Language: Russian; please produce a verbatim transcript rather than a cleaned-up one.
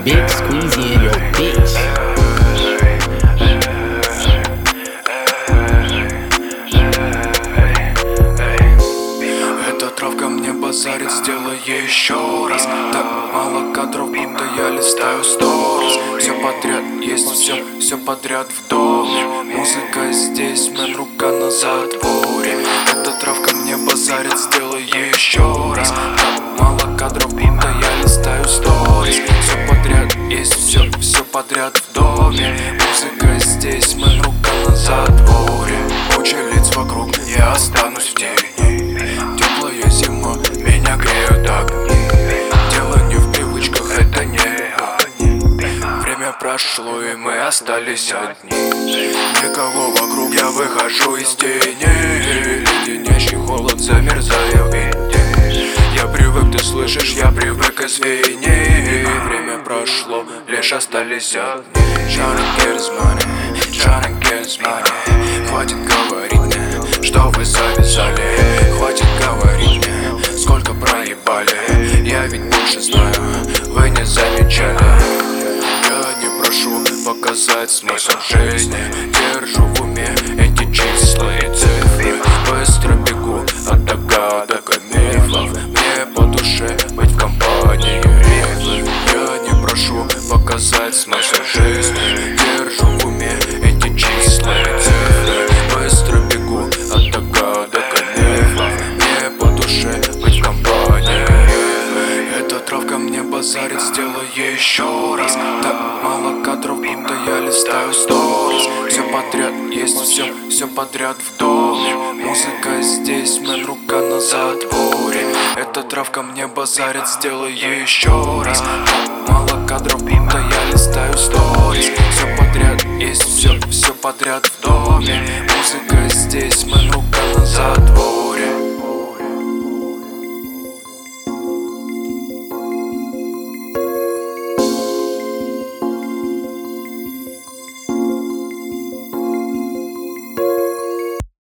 Big squeezy in your bitch. Эта травка мне базарит, сделай еще раз. Так мало кадров, будто я листаю сторис. Все подряд, есть все, все подряд в доме. Музыка здесь, мен, рука на затворе. Эта травка мне базарит, сделай еще раз. Так мало кадров, будто я листаю сторис. Все подряд, есть все, все подряд в доме. Музыка здесь, мен, рука на затворе. Куча лиц вокруг, я останусь в тени. Теплая зима, меня греют огни. Дело не в привычках, это не время прошло, и мы остались одни. Никого вокруг, я выхожу из тени. Леденящий холод, замерзаю в виде. Я привык, ты слышишь, я привык, извини. Время прошло, лишь остались одни. Tryna get his money, tryna get his money. Хватит говорить мне, что вы завязали. Хватит говорить мне, сколько проебали. Я ведь больше знаю, вы не замечали. Я не прошу показать смысл жизни. Держу в уме эти числа и цифры. Быстро бегу от догадок и мифов. Мне по душе быть в компании рифлы. Я не прошу показать смысл жизни. Держу в уме эти числа и цифры. Быстро бегу от догадок и мифов. Мне по душе быть в компании рифлы. Эта травка мне базарит, сделай еще раз. Так мало кадров, будто я листаю сторис. Все подряд, есть все, все подряд в доме. Музыка здесь, мен, рука на затворе. Эта травка мне базарит, сделай еще раз. Так мало кадров, будто я листаю сторис. Все подряд, есть все, все подряд в доме.